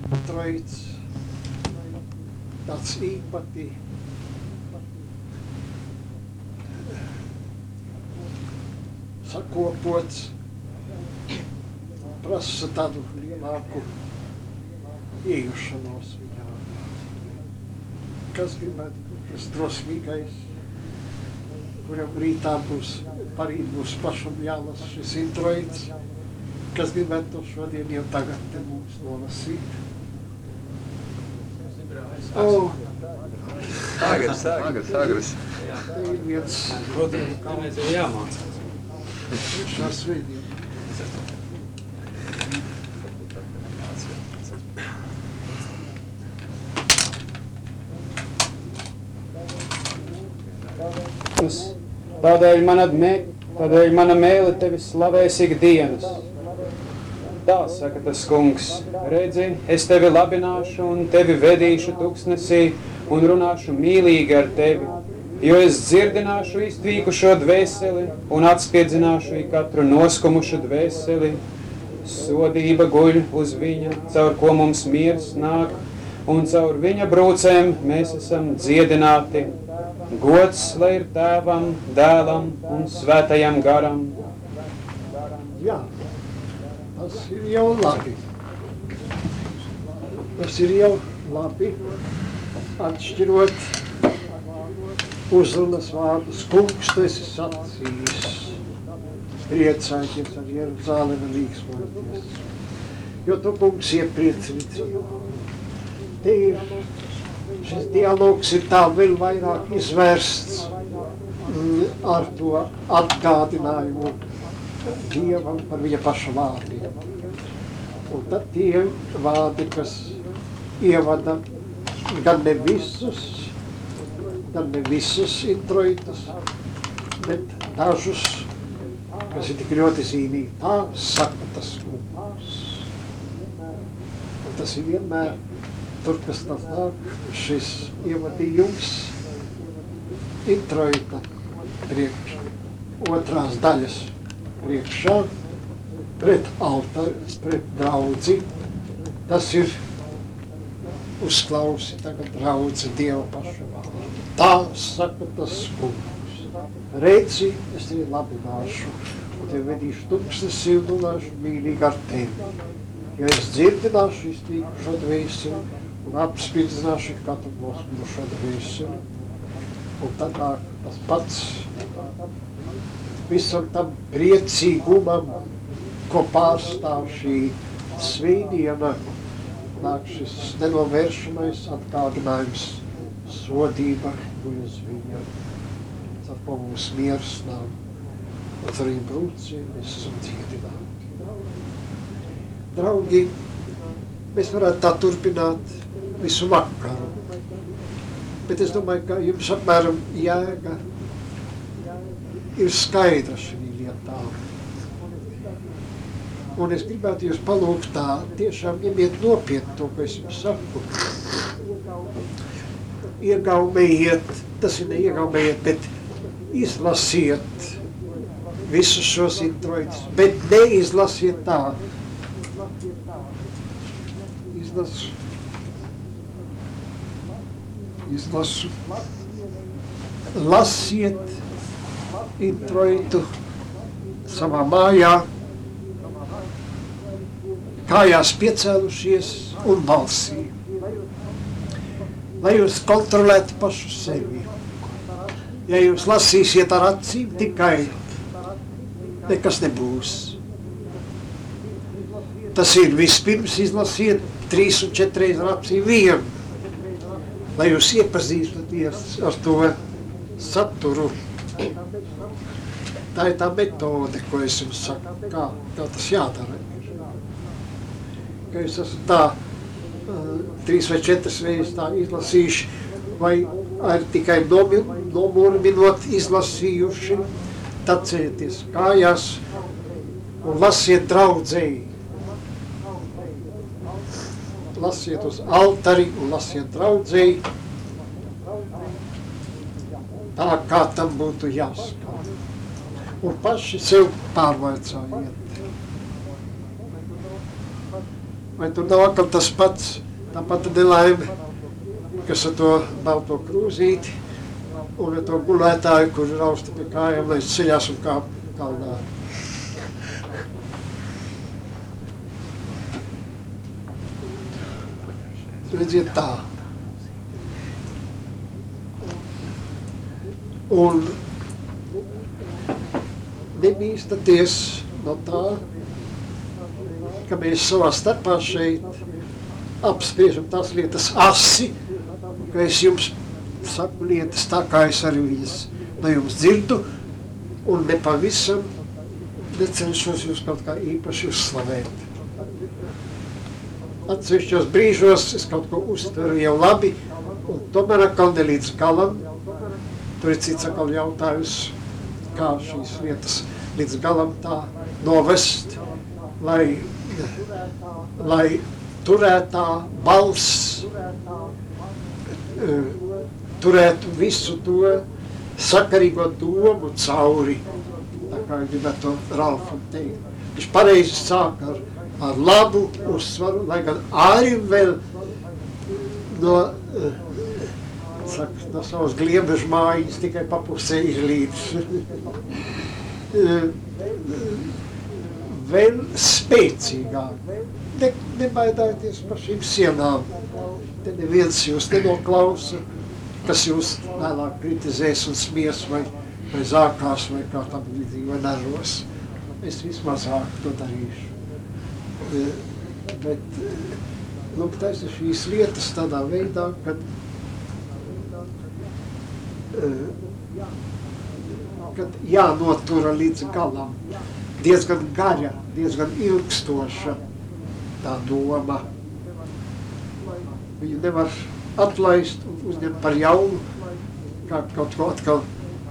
Troits, tāds īpatī sakopots, prasa tādu lielāku iejušanos viņā. Kas gribētu, tas drosmīgais, kuram rītā parīt būs pašam jālas šis introits, kas gribētu to šodien jau tagad te mums nolasīt. Sagras. Te ir viens, Protams, jau jāmācās. šā svētdien. Tādēļ mana mēle tevi slavēs ikdienas. Tā saka tas kungs, redzi, es tevi labināšu un tevi vedīšu tuksnesī un runāšu mīlīgi ar tevi, jo es dzirdināšu iztvīkušo dvēseli un atspiedzināšu katru noskumušu dvēseli. Sodība guļ uz viņa, caur ko mums miers nāk, un caur viņa brūcēm mēs esam dziedināti. Gods, lai ir tēvam, dēlam un svētajam garam. Jā, tas ir jau labi. Tas ir jau labi, atšķirot uzrunas vārdus. Kungs, tu esi sacījis, priecājieties ar Jeruzalemi līksmoties, jo tu, kungs, iepriecini dzīvi. Te ir šis dialogs ir tā vēl vairāk izvērsts ar to atgādinājumu Dievam par viņa paša vārdiem. Un tad tie vārdi, kas ievada gan ne visus introitus, bet dažus, kas ir tik ļoti zīmīgi. Tā saka tas kungs. Un tas ir vienmēr tur, kas tas nāk, šis ievadījums introita priekš otrās daļas priekšā, pret altāri, pret draudzi. Tas ir uzklausi tagad draudzi Dieva paša vārdu. Tā saka tas kungs. Redzi, es tevi labināšu, un tevi vedīšu tuksnesī un runāšu mīlīgi ar tevi. Jo es dzirdināšu iztīkušo dvēseli un apspīdzināšu katru noskumušo dvēseli. Un tad nāk tas pats visam tam priecīgumam, ko pārstāv šī svētdiena, nāk šis nenovēršamais atgādinājums, sodība uz viņa, ar ko mums miers nav, un ar viņu brūciem mēs esam dziedināti. Draugi, mēs varētu tā turpināt visu vakaru, bet es domāju, ka jums apmēram jēga ir skaidra šī lietā. Un es gribētu jūs palūgt tā, tiešām ņemiet nopietni to, ko es jums saku. Iegaumējiet, tas ir neiegaumējiet, bet izlasiet visus šos introitus, bet neizlasiet tā. Izlasu. Lasiet introitu savā mājā, kājās piecēlušies un balsī. Lai jūs kontrolētu pašu sevi. Ja jūs lasīsiet ar acīm tikai, nekas nebūs. Tas ir vispirms izlasiet 3 un 4 reizes ar acīm vienu, lai jūs iepazīstaties ar to saturu. Tā ir tā metode, ko es jums saku, kā tas jādara. Ka jūs esat tā 3 vai 4 reizes tā izlasījuši, vai ar tikai nomurminot izlasījuši, tad ceļieties kājās un lasiet draudzēji. Lasiet uz altari un lasiet draudzēji, tā kā tam būtu jāskat. Un paši sev pārvaicājiet. Vai tur nav atkal tas pats, tā pati nelaime, kas ar to balto krūzīti un ar to gulētāju, kur rausta pie kājām, lai ceļās un kāp kalnā. Redziet tā. Un nebīstaties no tā, ka mēs savā starpā šeit apspriežam tās lietas asi, ka es jums saku lietas tā, kā es arī viņas no jums dzirdu, un nepavisam necenšos jūs kaut kā īpaši uzslavēt. Atsevišķos brīžos es kaut ko uztveru jau labi, un tomēr atkal ne līdz galam. Tur ir cits atkal jautājums, kā šīs lietas līdz galam tā novest, lai turētā balss turētu visu to sakarīgo domu cauri, tā kā gribētu Ralfam teikt. Viņš pareizi sāk ar labu uzsvaru, lai gan arī vēl no savas gliemežu mājas tikai papusē izlīdz. Vēl spēcīgāk. Nebaidāties par šīm sienām. Te neviens jūs nenoklausa, kas jūs vēlāk kritizēs un smies vai zākās vai kā tam līdzīgi vai nervos. Es vismazāk to darīšu. Bet, lūk, taisa šīs lietas tādā veidā, kad jānotura līdz galam. Diezgan gaļa, diezgan ilgstoša tā doma. Viņu nevar atlaist un uzņemt par jaunu, kā kaut ko atkal,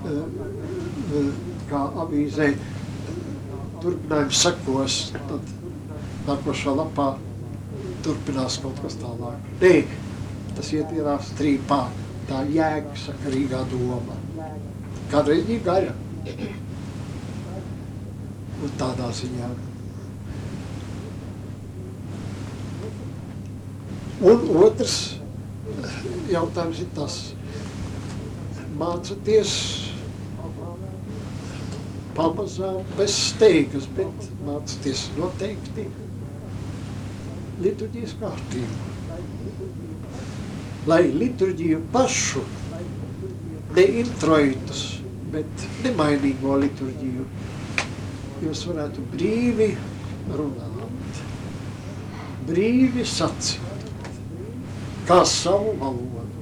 kā avīzē, turpinājums sekos, tad nākošā lapā turpinās kaut kas tālāk. Nē, tas ietīrās trīpā, tā jēgsakarīgā doma. Kādreiz viņa gaļa. Un tādā ziņā. Un otrs jautājums ir tas, mācoties pamazām bez steigas, bet mācoties noteikti liturģijas kārtību. Lai liturģiju pašu, ne introitus, bet nemainīgo liturģiju, jūs varētu brīvi runāt, brīvi sacīt, kā savu valodu.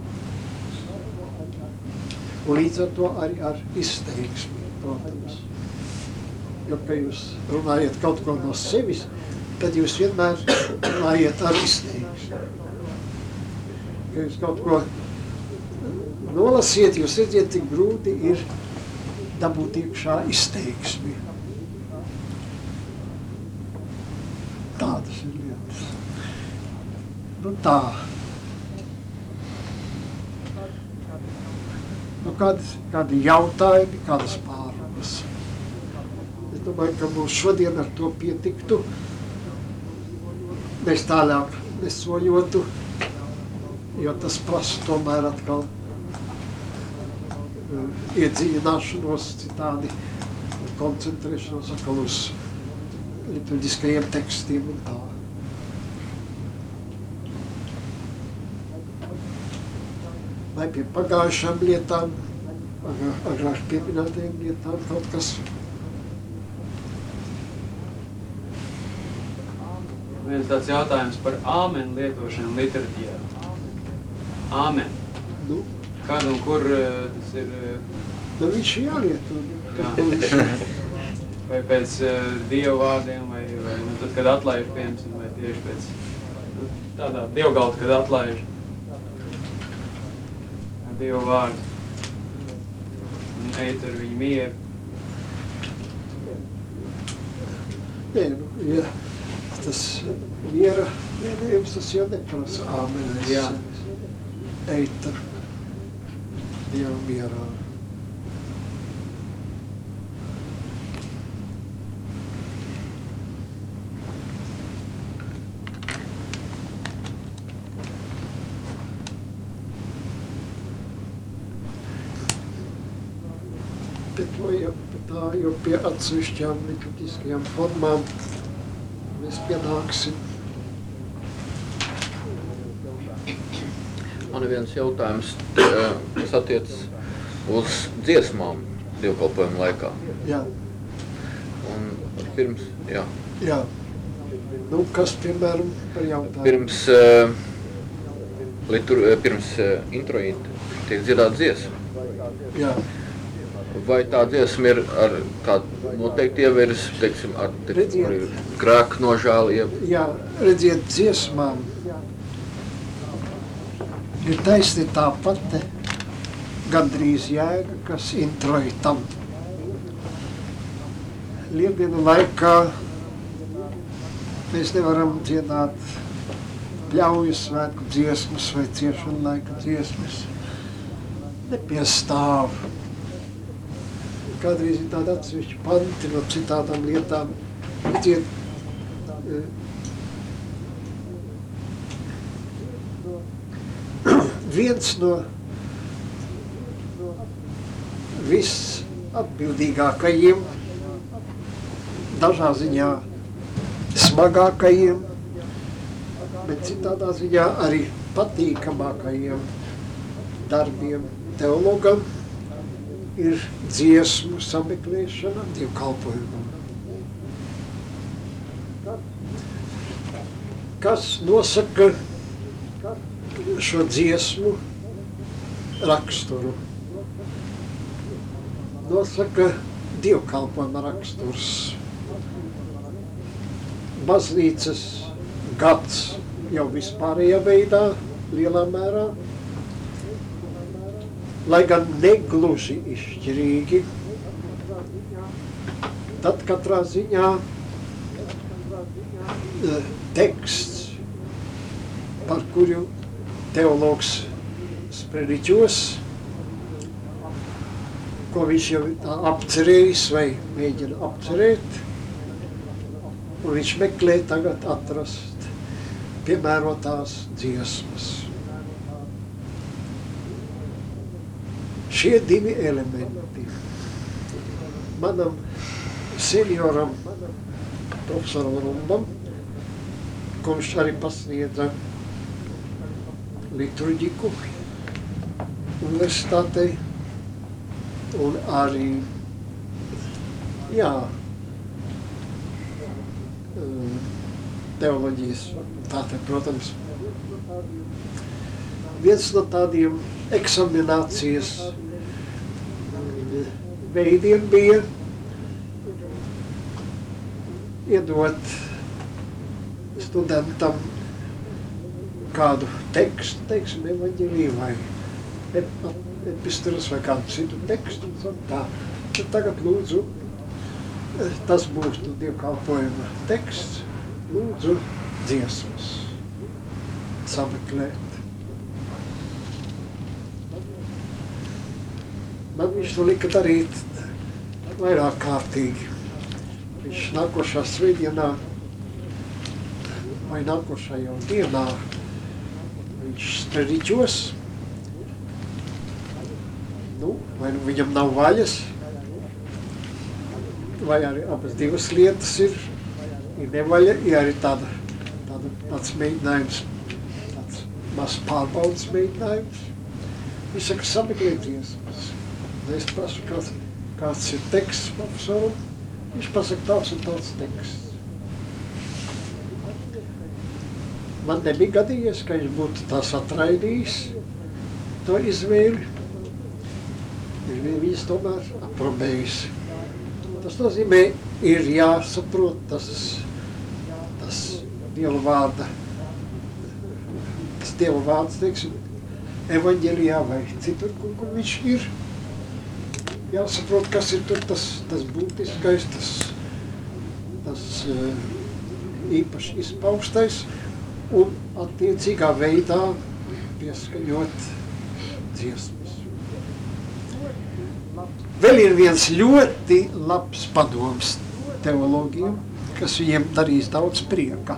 Un līdz ar to arī ar izteiksmi, protams. Jo, ka jūs runājat kaut ko no sevis, tad jūs vienmēr runājat ar izteiksmi. Ja jūs kaut ko nolasiet, jūs redziet, cik grūti ir dabūt iekšā izteiksmi. Tādas ir lietas. Nu tā. Nu kādi jautājumi, kādas pārunas. Es domāju, ka mums šodien ar to pietiktu. Mēs tālāk nesoļotu, jo tas prasa tomēr atkal iedziļināšanos citādi, koncentrēšanos atkal uz liturģiskajiem tekstiem un tā. Vai pie pagājušām lietām, agrāk pieminētajām lietām kaut kas? Viens tāds jautājums par āmen lietošanu liturģijā. Āmen. Nu? Kad un kur tas ir? Nu, viņš ir jālieto. Vai pēc dievu vārdiem, vai nu, tad, kad atlaiž, piemēram, vai tieši pēc tādā dievgalda, kad atlaiž dievu vārdu un eit ar viņu mieru. Nē, nu, ja tas miera vienējums, tas jau neprasa āmen. Jā. Eit ar dievu mierā. bet tā jau pie atsevišķām liturģiskajām formām mēs pienāksim. Man ir viens jautājums, kas attiec uz dziesmām dievkalpojumu laikā. Jā. Un pirms, jā. Jā. Nu, kas, piemēram, par jautājumu? Pirms introīta tiek dziedāt dziesma. Jā. Vai tā dziesma ir ar kādu noteikti ievirs, teiksim, ar grēku nožāli? Jā, redziet, dziesmām ir taisni tā pati gandrīz jēga, kas introitam. Lieldienu laikā mēs nevaram dziedāt pļauju svētku dziesmas vai ciešanu laika dziesmas. Nepiestāv. Kādreiz ir tāda atsevišķa panti no citādām lietām. Redziet, viens no visatbildīgākajiem, dažā ziņā smagākajiem, bet citādā ziņā arī patīkamākajiem darbiem teologam ir dziesmu sameklēšana dievkalpojumam. Kas nosaka šo dziesmu raksturu? Nosaka dievkalpojuma raksturs. Baznīcas gads jau vispārējā veidā, lielā mērā, lai gan negluži izšķirīgi, tad katrā ziņā teksts, par kuru teologs sprediķos, ko viņš jau tā apcerējis vai mēģina apcerēt, un viņš meklē tagad atrast piemērotās dziesmas. Šie divi elementi manam senioram, profesoram Rumbam, kurš arī pasniedza liturģiku universitātei un arī, jā, teoloģijas fakultātē, protams. Viens no tādiem eksaminācijas veidiem bija iedot studentam kādu tekstu, teiksim, evaņģēliju vai epistulas vai kādu citu tekstu, un tā. Tad tagad lūdzu, tas būtu dievkalpojuma teksts, lūdzu dziesmas sameklēt. Man viņš to lika darīt vairāk kārtīgi. Viņš nākošā svētdienā vai nākošajā dienā viņš sprediķos. Nu, vai nu viņam nav vaļas, vai arī abas divas lietas ir nevaļa, ir arī tāds mēģinājums, tāds mazs pārbaudas mēģinājums. Viņš saka, sameklēt dziesmas. Es prasu, kāds ir teksts profesoram, viņš pasaka tāds un tāds teksts. Man nebija gadījies, ka viņš būtu tās atraidījis, to izvēli. Viņas tomēr aprobējis. Tas nozīmē, ir jāsaprot tas Dieva vārda, tas Dieva vārds, teiksim, evaņģēlijā vai citur, kur viņš ir. Jāsaprot, kas ir tur tas būtiskais, tas īpaši izpaustais un attiecīgā veidā pieskaņot dziesmas. Vēl ir viens ļoti labs padoms teologiem, kas viņiem darīs daudz prieka.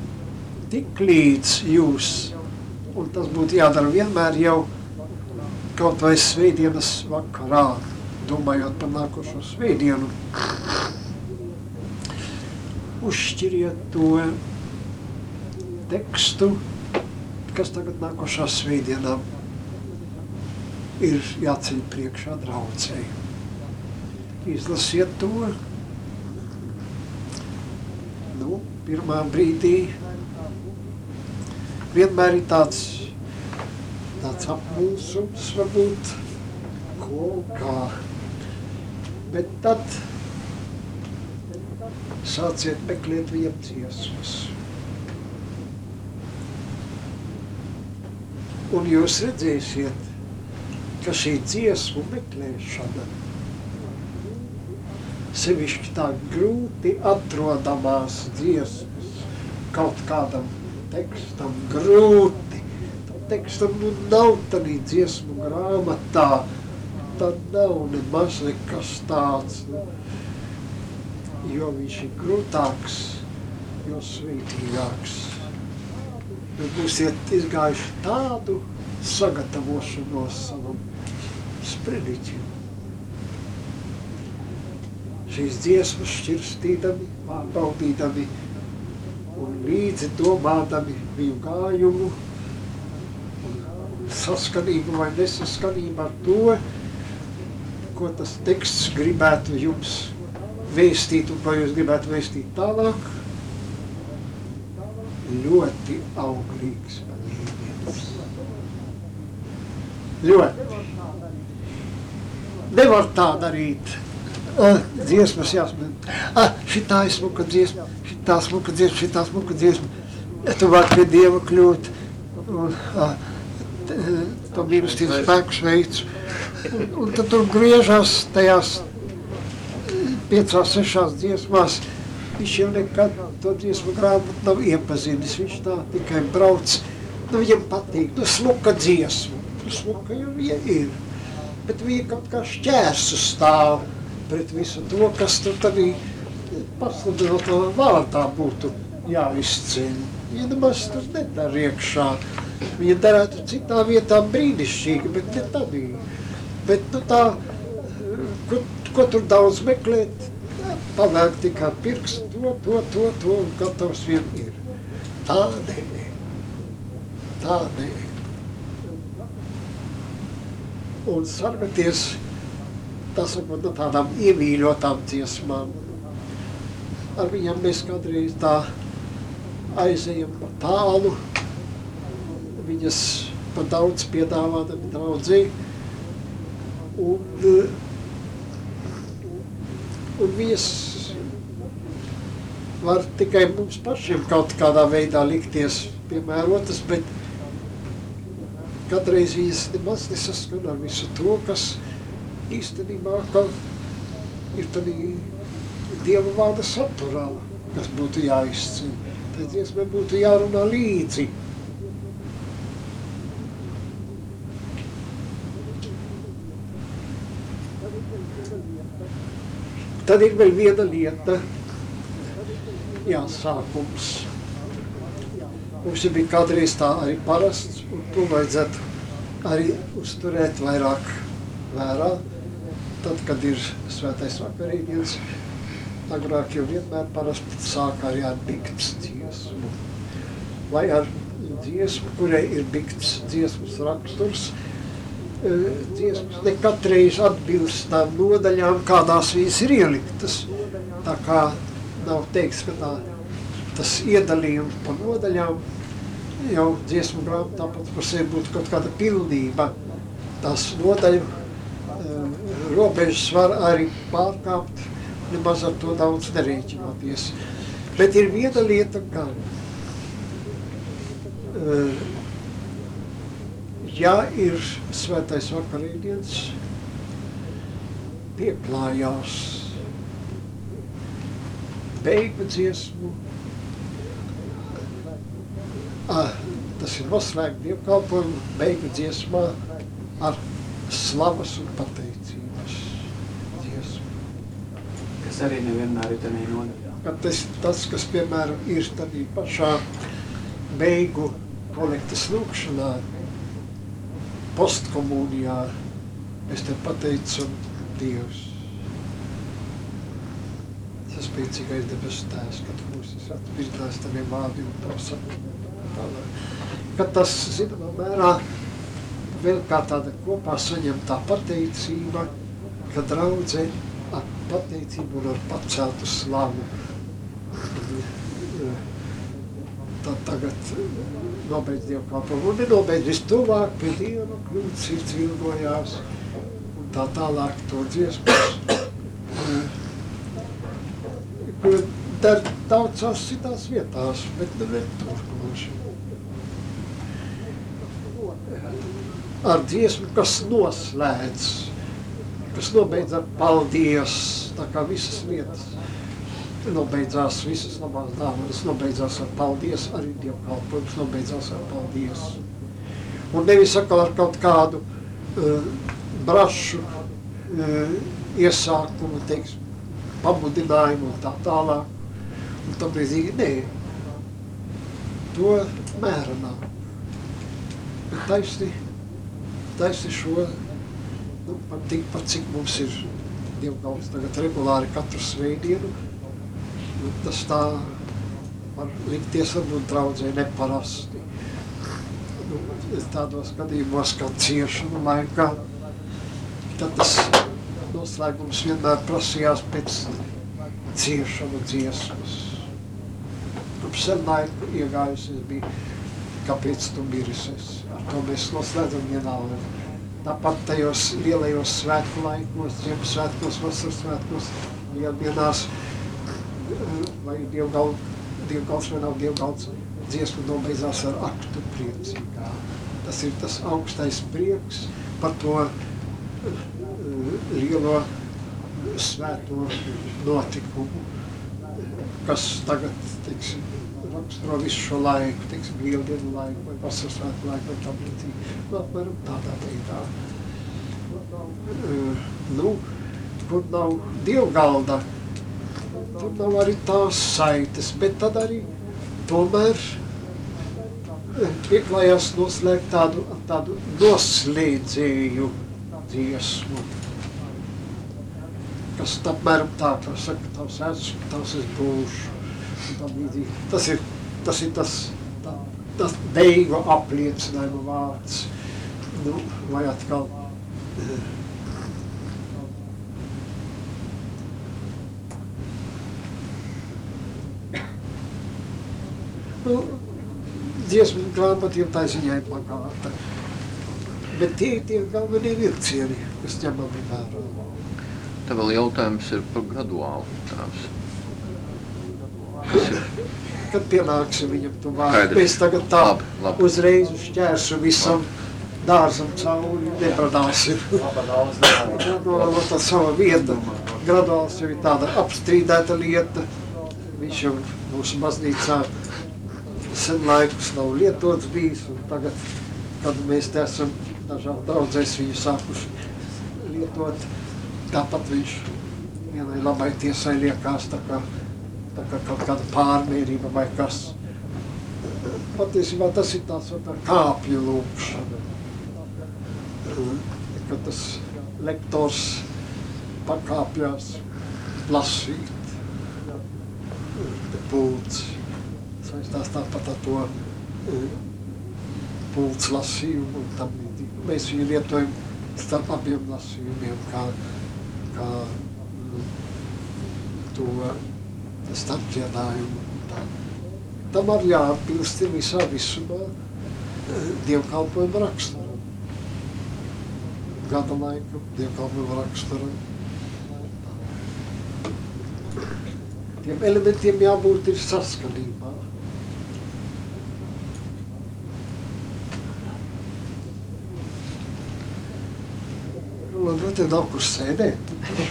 Tik līdz jūs, un tas būtu jādara vienmēr jau kaut vai svētdienas vakarā, domājot par nākošo svētdienu, uzšķiriet to tekstu, kas tagad nākošā svētdienā ir jāceļ priekšā draudzei. Izlasiet to. Nu, pirmā brīdī vienmēr ir tāds apmulsums varbūt, ko kā. Bet tad sāciet meklēt viņam dziesmas. Un jūs redzēsiet, ka šī dziesmu meklēšana, sevišķi tā grūti atrodamās dziesmas, kaut kādam tekstam grūti, tam tekstam nav tādī dziesmu grāmatā, tad nav nemaz nekas tāds, jo viņš ir grūtāks, jo svētīgāks. Jūs būsiet izgājuši tādu sagatavošanos savam sprediķim. Šīs dziesmas šķirstīdami, pārbaudīdami un līdzi domādami viņu gājumu, saskanību vai nesaskanību ar to, ko tas teksts gribētu jums vēstīt un ko jūs gribētu vēstīt tālāk. Ļoti auglīgs paņēmiens. Ļoti. Nevar tā darīt. Dziesmas jāsmēn. Šitā ir smuka dziesma, šitā smuka dziesma, šitā smuka dziesma. Tu vari pie Dieva kļūt. To mīlestības spēku sveicu. Un tad tur griežās tajās 5-6 dziesmās. Viņš jau nekad to dziesmu grāmatu nav iepazinis, viņš tā tikai brauc. Viņam patīk, smuka dziesma, smuka jau viņa ir. Bet viņa kaut kā šķērsu stāv pret visu to, kas tur tādī pasludinotā vārdā būtu jāizceļ. Viņa nemaz tur nedara iekšā. Viņa darētu citā vietā brīnišķīgi, bet ne tādī. Bet tā, ko tur daudz meklēt, pavērt tikai pirkstu, to un gatavs vien ir. Tā nē. Tā nē. Un sargaties, tas sakot, no tādām iemīļotām dziesmām. Ar viņam mēs kādreiz tā aizejam pa tālu, viņas pa daudz piedāvādami draudzei, un viņas var tikai mums pašiem kaut kādā veidā likties piemērotas, bet kādreiz viņas nemaz nesaskan ar visu to, kas īstenībā ir tādī Dieva vārda saturā, kas būtu jāizceļ. Tad dziesmai būtu jārunā līdzi. Tad ir vēl viena lieta, sākums. Mums jau bija kādreiz tā arī parasts, un to vajadzētu arī uzturēt vairāk vērā. Tad, kad ir svētais vakarīdienas, agrāk jau vienmēr parasti sāk arī ar bikts dziesmu. Vai ar dziesmu, kurai ir bikts dziesmas raksturs, dziesmas ne katreiz atbilst tām nodaļām, kādās viņas ir ieliktas. Tā kā nav teiks, ka tas iedalījums pa nodaļām jau dziesmu grāmatā pat par sevi būtu kaut kāda pilnība. Tās nodaļu robežas var arī pārkāpt, nemaz ar to daudz nerēķināties. Bet ir viena lieta gan. Ja ir svētais vakarīdienas, pieklājās beigu dziesmu, tas ir noslēgt dievkalpojumu beigu dziesmā ar slavas un pateicības dziesmu. Kas arī nevienmēr ir tādā nodaļā. Tas, kas, piemēram, ir tādā pašā beigu kolektas lūkšanā, postkomunijā es te pateicu Dievs. Tas spēcīgais debesu Tēvs, kad mūs esi atvirdinājis taviem vārdiem un tavu sapņu. Kad tas, zināmā mērā, vēl kā tāda kopā saņemtā pateicība, ka draudzē ar pateicību un ar paceltu slavu. Tad tagad nobeidz dievkalpojumu un nenobeidz vistuvāk pie Dieva, kļūt sirds ilgojās un tā tālāk to dziesmas. Ko dar daudzās citās vietās, bet ne tur gluži. Ar dziesmu, kas noslēdz, kas nobeidz ar paldies, tā kā visas vietas. Nobeidzās visas labās dāvanas, nobeidzās ar paldies, arī dievkalpojums nobeidzās ar paldies. Un nevis atkal ar kaut kādu brašu iesākumu, teiksim, pamudinājumu un tā tālāk. Un tam līdzīgi, nē, to mēra nav. Bet taisni šo, tikpat cik mums ir dievkalps tagad regulāri katru svētdienu, tas tā var likties varbūt draudzē neparasti. Tādos gadījumos, kā ciešanu laikā, tad tas noslēgums vienmēr prasījās pēc ciešanu dziesmas. Pirms sen laiku iegājusies bija, kāpēc tu mirisies. Ar to mēs noslēdzam vienalga. Tāpat tajos lielajos svētku laikos, Ziemassvētkos, Vasarsvētkos, lieldienās, vai dievgalds vai nav dievgalds, dziesma nobeidzās ar aktu priecīgā. Tas ir tas augstais prieks par to lielo svēto notikumu, kas tagad, teiksim, raksturo visu šo laiku, teiksim, lieldienu laiku vai vasarsvētku laiku vai tam līdzīgi. Apmēram tādā veidā. Kur nav dievgalda, tur nav arī tās saites, bet tad arī tomēr pieklājās noslēgt tādu noslēdzēju dziesmu, kas apmēram tā, kā saka, tavs esmu, tavs es būšu. Tas ir tas beigu apliecinājuma vārds. Vai atkal dziesmu grāmatiem tā ziņā ir plakāta. Bet tie galvenie vilcieni, kas ņemami vērā. Tā vēl jautājums ir par graduālu tās. Kad pienāksim viņam tuvāk, mēs tagad tā labi. Uzreiz uz ķērsu visam dārzam cauri nebradāsim. Tā sava vieta. Graduāls jau ir tāda apstrīdēta lieta. Viņš jau mūsu baznīcā sen laikus nav lietots bijis, un tagad, kad mēs te esam dažādi draudzēs viņu sākuši lietot, tāpat viņš vienai labai tiesai liekās tā kā kaut kāda pārmērība vai kas. Patiesībā tas ir tāds kāpju lūkšana, kad tas lektors pakāpjās lasīt, te pults. Saistās tāpat ar to pults lasījumu un tam līdzīgi. Mēs viņu lietojam starp abiem lasījumiem, kā to starpdziedājumu. Tam arī jāatbilst ir visā visumā dievkalpojuma raksturam. Gada laika dievkalpojuma raksturam. Tiem elementiem jābūt ir saskanībā. Te nav kur sēdēt.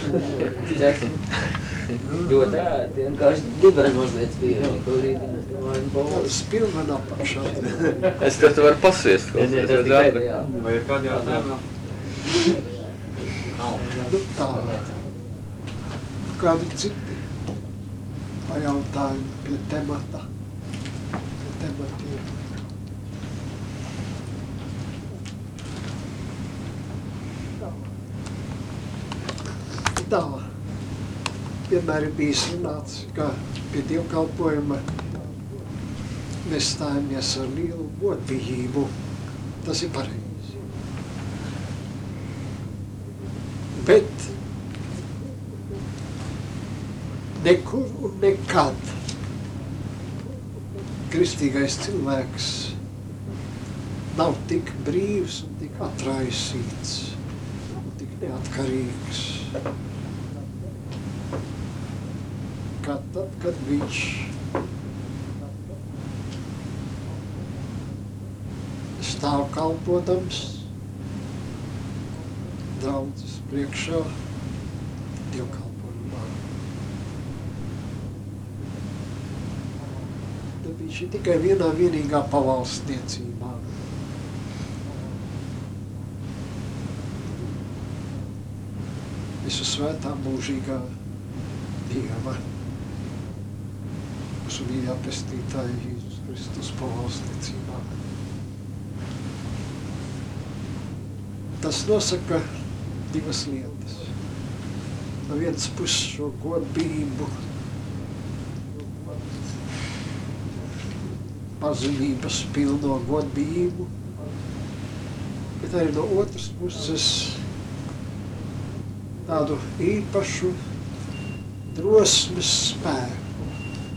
Ļoti ērti, vienkārši dibens mazliet spīra, ko rītdienas te vajag balvas. Tas pilnvien apakšā. Es tev varu pasviest kaut Es tikai pēdējā. Vai ir kādi jautājumi? Tā. Kādi citi pajautājumi pie temata? Pie tematiem. Tā vienmēr ir bijis runāts, ka pie dievkalpojuma mēs stājamies ar lielu godbijību. Tas ir pareizi. Bet nekur un nekad kristīgais cilvēks nav tik brīvs un tik atraisīts un tik neatkarīgs, kā tad, kad viņš stāv kalpodams draudzes priekšā dievkalpojumā. Tad viņš ir tikai vienīgā pavalstniecībā. Visu svētā mūžīgā Dieva, mūsu mīļā pestītāja Jēzus Kristus pavalstniecībā. Tas nosaka divas lietas. No vienas puses šo godbību, pazemības pilno godbību, bet arī no otras puses tādu īpašu drosmes spēku.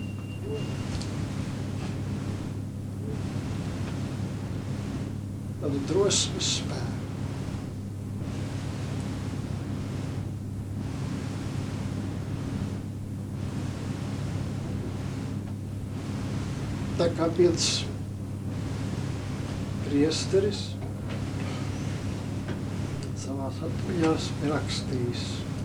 Tādu drosmes spēku. Tā kā viens priesteris savās atmiņās ir rakstījis,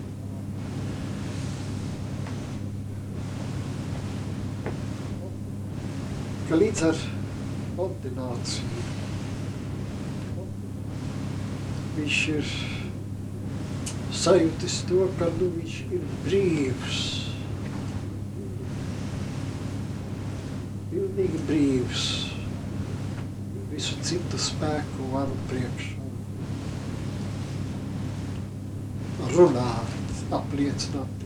ka līdz ar ordināciju viņš ir sajūtis to, ka viņš ir brīvs, pilnīgi brīvs, visu citu spēku varu priekšā. Runāt, apliecināt,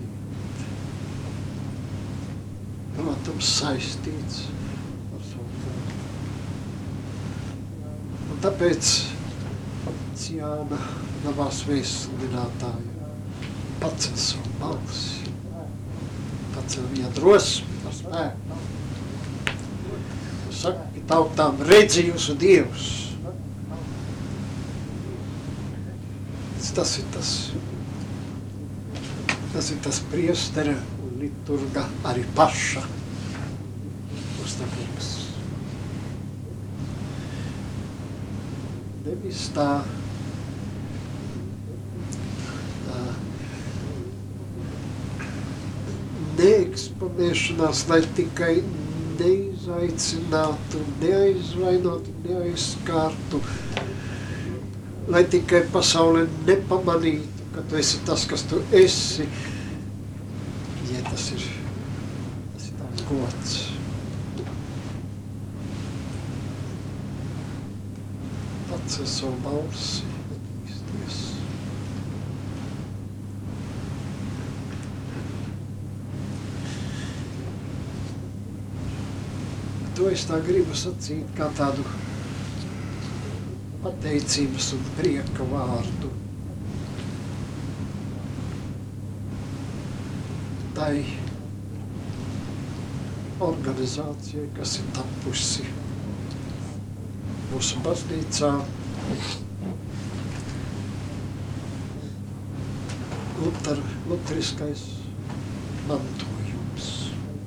protams, saistīts ar savu prātu. Un tāpēc Jāna labās vēstulinātāja pacel savu balsi, pacel viņa drosmi, ar spēku. Saka tautām, redzi jūsu Dievs. Tas ir tas priestera un liturga arī paša uzdevums. Nevis tā neeksponēšanās, lai tikai neizaicinātu, neaizvainotu, neaizskārtu, lai tikai pasaulē nepamanītu, ka tu esi tas, kas tu esi. Ja tas ir tavs gods. Pacel savu balsi, attīsties. To es tā gribu sacīt kā tādu pateicības un prieka vārdu tai organizācijai, kas ir tapusi mūsu baznīcā, luteriskais mantojums.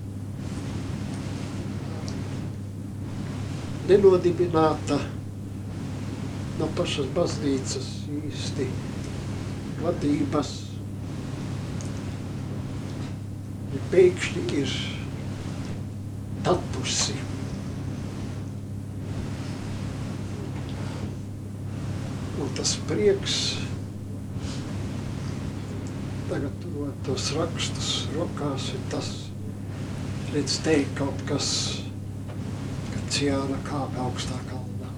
Nenodibināta no pašas baznīcas īsti vadības, ja pēkšņi ir tapusi. Un tas prieks, tagad turot tos rakstus rokās, ir tas, redz teikt kaut kas, ka Ciāna kāpj augstā kalnā.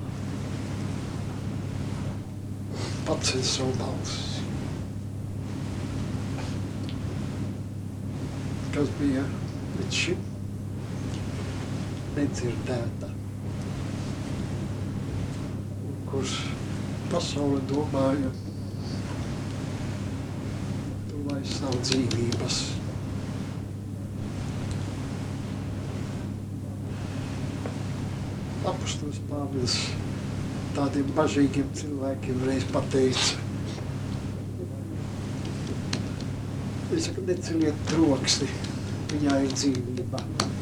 Pacel savu balsi. kas bija līdz šim nedzirdēta. Kurš pasaule domāja, tu vairs nav dzīvības. Apostols Pāvils tādiem bažīgiem cilvēkiem reiz pateica. Viņš saka, neceliet troksni, viņā ir dzīvība.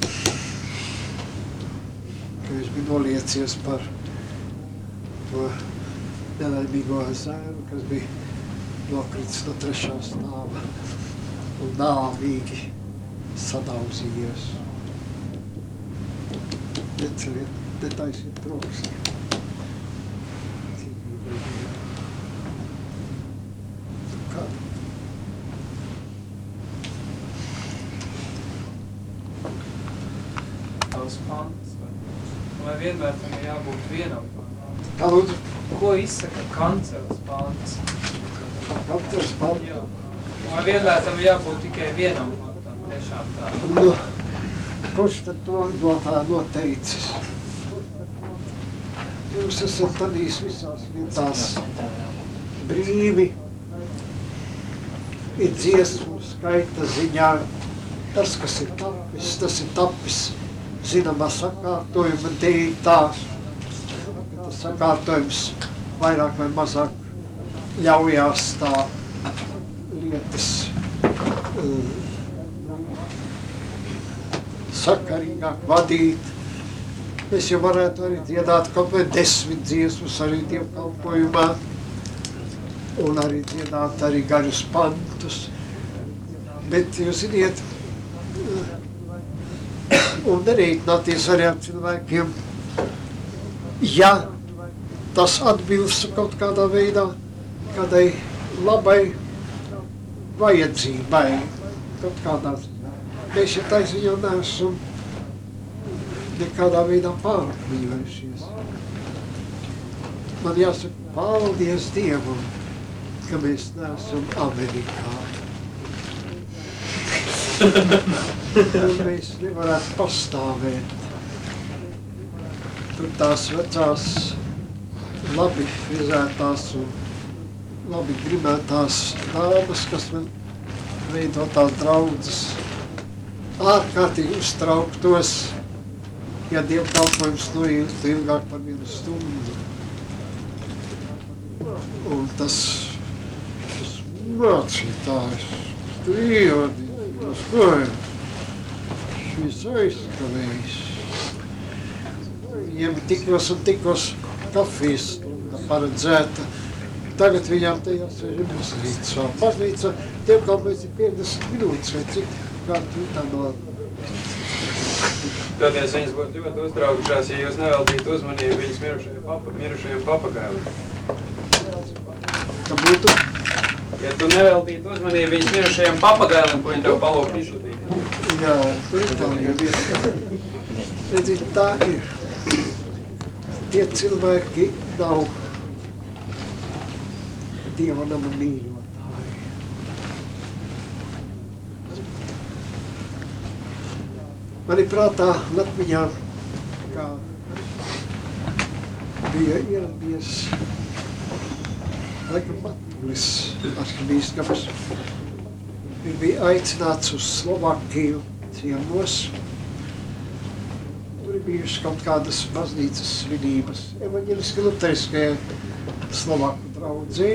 Ka viņš bija noliecies par to nelaimīgo zēnu, kas bija nokritis no 3. stāva un nāvīgi sadauzījies. Neceliet, netaisiet troksni. Vai vienmēr tam ir jābūt vienam? Kā lūdzu? Ko izsaka kanceles pants? Kanceles pants? Jā. Vai vienmēr tam ir jābūt tikai vienam pantam? Tiešām tā. Nu, kurš tad to tā noteicis? Jūs esat tādīs visās vietās brīvi. Ir dziesmu skaita ziņā. Tas, kas ir tapis, tas ir tapis. Zināmā sakārtojuma dēļ tā, tas sakārtojums vairāk vai mazāk ļaujās tā lietas sakarīgāk vadīt. Mēs jau varētu arī dziedāt kaut vai 10 dziesmas arī dievkalpojumā un arī dziedāt arī garus pantus. Bet jūs ziniet, un nerēķināties arī ar cilvēkiem, ja tas atbilst kaut kādā veidā, kādai labai vajadzībai, kaut kādā ziņā. Mēs ja taisiņā neesam nekādā veidā pārmīlējušies. Man jāsaka, paldies Dievam, ka mēs neesam Amerikā. Un mēs nevarētu pastāvēt. Tur tās vecās, labi frizētās un labi grimētās dāmas, kas man veido tās draudzes, ārkārtīgi uztrauktos, ja dievkalpojums noilgtu ilgāk par 1 stundu. Un tas mācītājs, Dievdi, šis aizkavējis. Viņiem tikos un tikos kafijas paredzēta. Tagad viņām tajā sēž baznīcā. Baznīca dievkalpojums ir 50 minūtes vai cik kādu tā no. Toties viņas būtu ļoti uztraukušās, ja jūs neveltītu uzmanību viņas mirušajiem papagailim. Ka būtu? Ja tu neveltītu uzmanību viņas mirušajiem papagailim, ko viņi tev palūgt izšutīt. Jā, tur tā ir vieta. Redzīt, tā ir. Tie cilvēki nav Dieva nama mīļotāji. Man ir prātā Latviņā, kā bija ieradies laikam Matulis arhibīskaps. Viņš bija aicināts uz Slovākiju ciemos. Tur ir bijušas kaut kādas baznīcas svinības evaņģeliski luteriskajai Slovāku draudzei.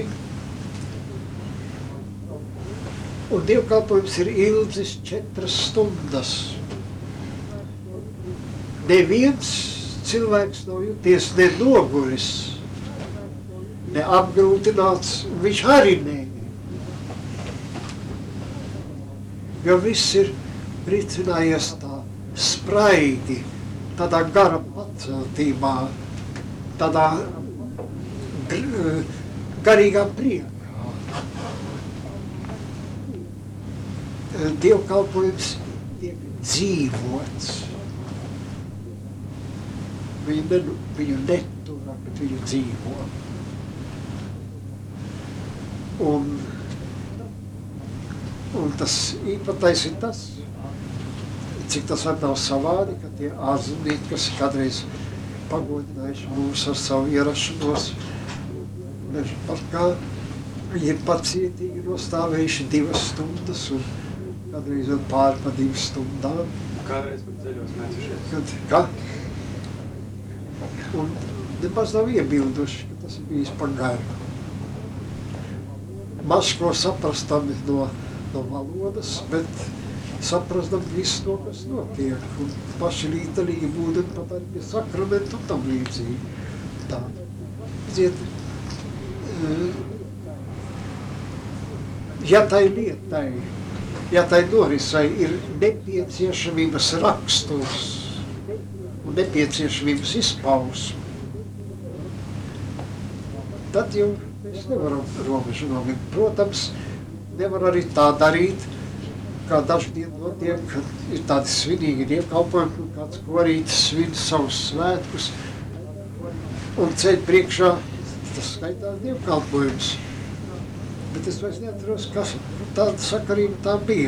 Un dievkalpojums ir ilgs 4 stundas. Neviens cilvēks nav jūties ne noguris, ne apgrūtināts, viņš arī ne. Jo viss ir ricinājies tā spraigi, tādā gara paceltībā, tādā garīgā priekā. Dievkalpojums tiek dzīvots. Viņu netura, bet viņu dzīvo. Un tas īpatais ir tas, cik tas var nav savādi, ka tie ārzemnieki, kas ir kādreiz pagodinājuši mūs ar savu ierašanos Meža parkā, viņi ir pacietīgi nostāvējuši 2 stundas un kādreiz vēl pāri pa 2 stundām. Kādreiz pat ceļos mēcušies. Kā? Un nemaz nav iebilduši, ka tas ir bijis pa garu. Maz ko saprastam no valodas, bet saprastam visu to, kas notiek. Un paši līdalīgi būdami pat arī pie sakramentu un tam līdzīgi. Tā. Ziet, ja tai lietai, ja tai norisai ir nepieciešamības raksturs un nepieciešamības izpausme, tad jau mēs nevaram robežu nomirt. Protams, nevar arī tā darīt, kā daždien notiek, kad ir tādi svinīgi dievkalpojumi, un kāds korītis svin savus svētkus un ceļ priekšā, tas skaitās dievkalpojums. Bet es vairs neatceros, kas tāda sakarība tā bija.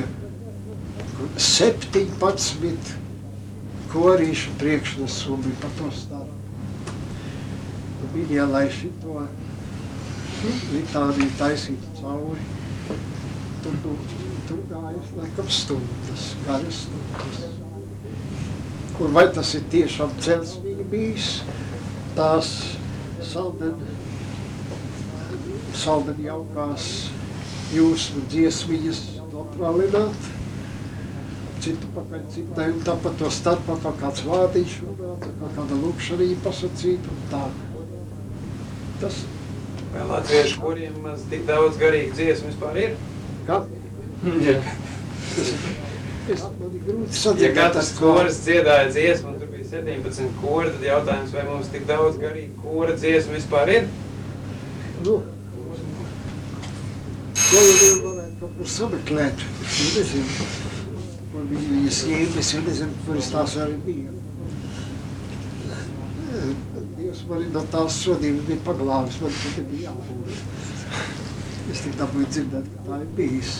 17 korīšu priekšnesumu bija par to stāvu. Bija, lai šito litāniju taisītu cauri. Tur gājas laikam stundas, garas stundas. Un vai tas ir tiešām celsmīgi bijis, tās Salden jaukās jūsmu dziesmiņas nopralināt, citu pakaļ citai, un tāpat to starpā kaut kāds vārdiņš runāt, kaut kāda lūkšanība pasacīt un tā. Tas... Vai latviešu koriem maz tik daudz garīgu dziesmu vispār ir? Kā? Jā. Man ir grūti sadzirdēt. Ja katrs koris dziedāja dziesmu, un tur bija 17 kori, tad jautājums, vai mums tik daudz garīgu kora dziesmu vispār ir? Nu, to jau varētu kaut kur sameklēt. Es nezinu, kur viņas ņēma, es nezinu, kuras tās arī bija. Dievs mani no tās sodības bija paglāvis, man tad bija jābūt. Es tik dabūju dzirdēt, ka tā ir bijis.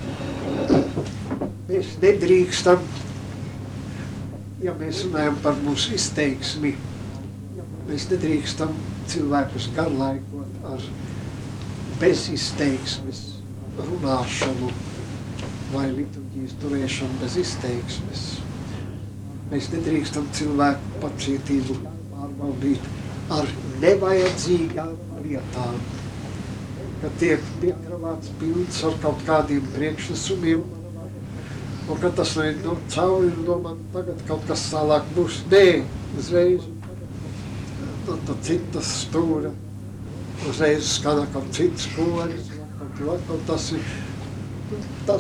Mēs nedrīkstam, ja mēs runājam par mūsu izteiksmi, mēs nedrīkstam cilvēkus garlaikot ar bezizteiksmes runāšanu vai liturģijas turēšanu bez izteiksmes. Mēs nedrīkstam cilvēku pacietību pārbaudīt ar nevajadzīgām lietām, ka tiek piekravāts pilns ar kaut kādiem priekšnesumiem, un kad tas ir cauri un domā, tagad kaut kas tālāk būs. Nē, uzreiz no citas stūra, uzreiz skanā kaut cits koris, kaut tas ir tā.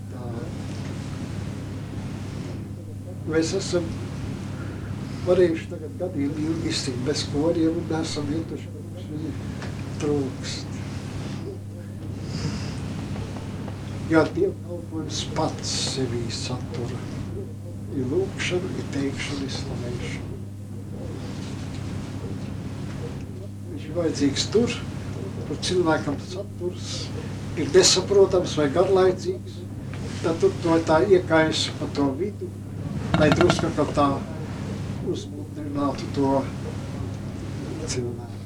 Mēs esam varējuši tagad gadiem ilgi iztikt bez koriem un nesam jutuši, ka mums viņi trūkst. Jā, dievkalpojums pats sevī satura. Ir lūkšana, ir teikšana, ir slavēšana. Viņš ir vajadzīgs tur, kur cilvēkam saturs ir nesaprotams vai garlaicīgs, tad tur to tā iekājas pa to vidu, lai drusku kaut tā uzmundrinātu to cilvēku.